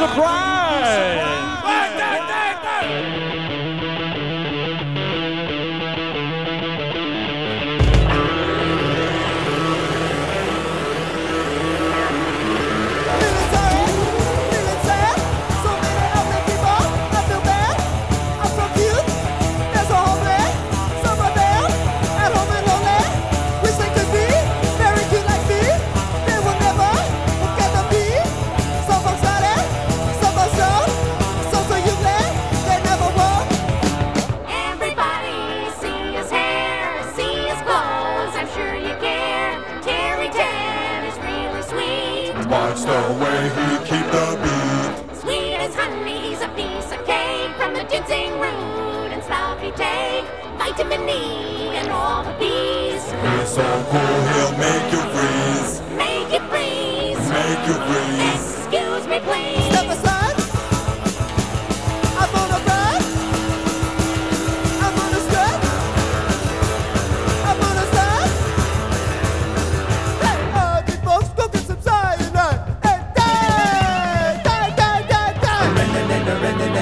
surprise! Watch the way he keep the beat. Sweet as honey, he's a piece of cake. From the ginseng root and stuff he take. Vitamin E and all the bees. He's so cool, he'll make you freeze. Make you freeze. Make you freeze. Excuse me, please. Step aside. I'm on a ride. I'm on a strut. I'm on a side. Hey, all these folks go get some cyanide. Hey, die, die, die, die, die.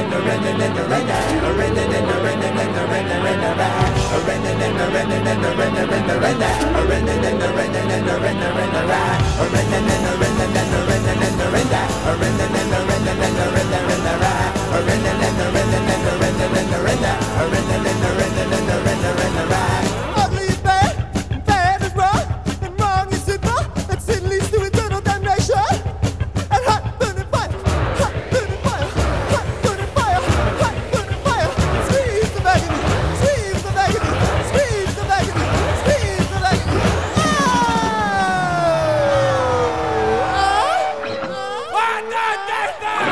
Ugly is bad, bad is wrong, and wrong is simple, and sin leads to eternal damnation. And hot burning fire, hot burning fire, hot burning fire, hot burning fire. Squeeze the agony, squeeze the agony, squeeze the agony, squeeze the agony. What the